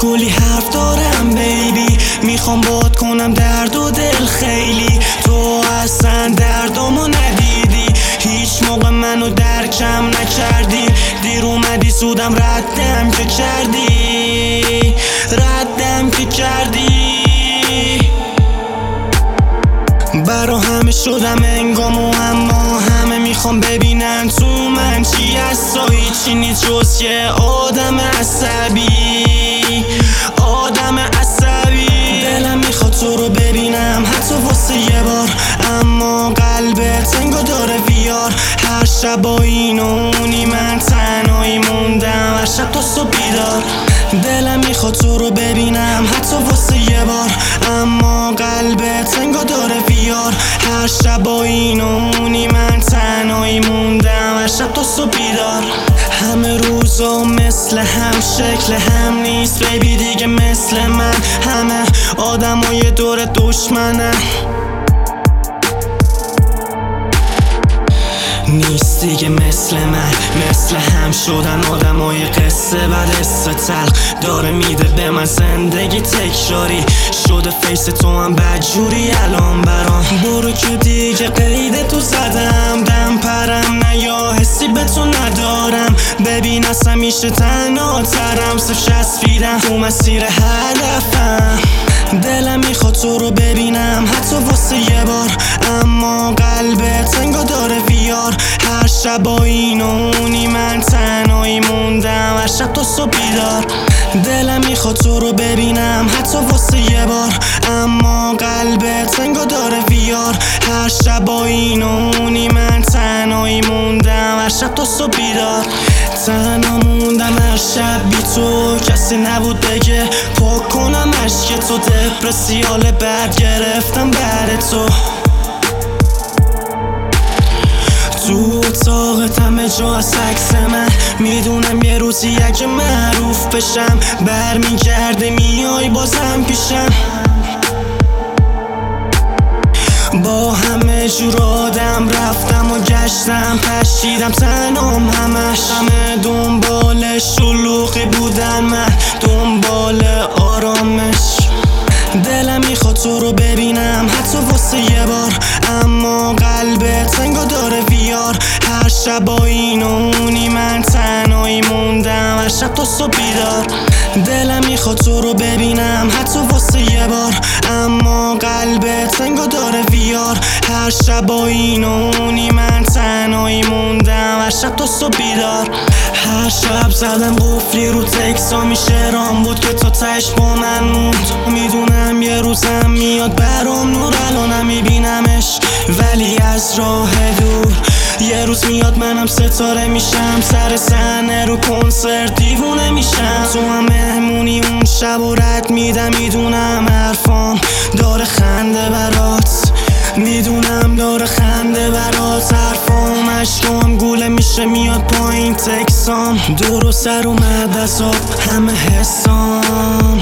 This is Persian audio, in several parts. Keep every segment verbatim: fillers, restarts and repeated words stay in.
کلی حرف دارم بیبی، میخوام باد کنم درد و دل خیلی. تو اصلا دردامو ندیدی، هیچ موقع منو درکم نکردی. دیر اومدی سودم ردم که کردی، ردم که کردی. برا همه شدم انگامو، اما همه میخوام ببینن تو من چی هست. و هیچی نیست جز یه آدم عصبی، آدم عصبی. دلم میخواد تو رو ببینم حتی واسه یه بار، اما قلبت انگار داره ویار. هر شب با این و اونی من تنهایی موندم، هر شب تا صبح بیدار. دلم میخواد تو رو ببینم حتی واسه یه بار، اما قلبت انگار داره ویار. هر شب با این و اونی من تنهایی موندم، هر شب تا صبح بیدار. همه روزا مثل هم، شکل هم نیست بیبی دیگه مثل من. همه آدمای دور دشمنن، نیست دیگه مثل من. مثل هم شدن آدمای قصه بد استتل، داره میده به من زندگی تکراری. شده فیس تو هم بدجوری الان برام. برو که دیگه قید تو زدم، دم پرم نه یا حسی به تو ندارم. ببین اصلا میشه تنها ترم، صرف چسبیدم تو مسیر هدفم. دلم میخواد تو رو ببینم حتی واسه یه بار، اما قلبت انگار داره ویار. هر شب با این و اونی من تنهایی موندم، هر شب تا صبح بیدار. دلم میخواد تو رو ببینم حتی واسه یه بار، اما قلبت انگار داره ویار. هر شب با این و اونی من تنهایی موندم، هر شب تا صبح بیدار. تنها موندم هر شب بی تو، کسی نبود بگه پاک کنم عشق تو. دپرسی حال بد گرفتم بعد تو. تو اتاقت همه جا از عکس من، میدونم یه روزی اگه معروف بشم برمیگرده میای بازم پیشم. با همه جور آدم رفتم و گشتم، پشیدم تنام همش. همه دنبال شلوغی بودن، من دنبال آرامش. دلم میخواد تو رو ببینم حتی واسه یه بار، اما قلبت انگار داره ویار. هر شب با این و اونی من تنهایی موندم، هر شب تا صبح بیدار. دلم میخواد تو رو ببینم حتی واسه یه بار، اما قلبت انگار داره ویار. هر شب با این و اونی من تنهایی موندم، هر شب تا صبح بیدار. هر شب زدم قفلی رو تکسا، میشه رام بود که تا تش با من موند. میدونم یه روزم میاد برام نور، الانم میبینمش ولی از راه دور. یه روز میاد منم ستاره میشم، سر صحنه رو کنسرت دیوونه میشم. تو هم مهمونی اون شب و رد میدم، میدونم حرفام داره خنده برات، میدونم داره خنده برات. حرفام عشقام گوله میشه میاد پایین تکسام، دور و سر اومد از آب همه حسام.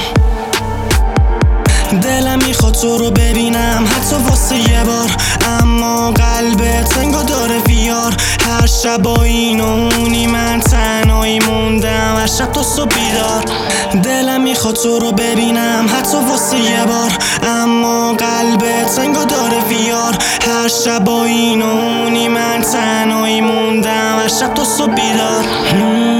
دلم میخواد تو رو ببینم حتی واسه یه بار، اما قلبت انگار داره ویار. هر شب با این و اونی من تنهایی موندم، هر شب تا صبح بیدار. دلم میخواد تو رو ببینم حتی واسه یه بار، اما قلبت انگار داره ویار. هر شب با این و اونی من تنهایی موندم، هر شب تا صبح بیدار.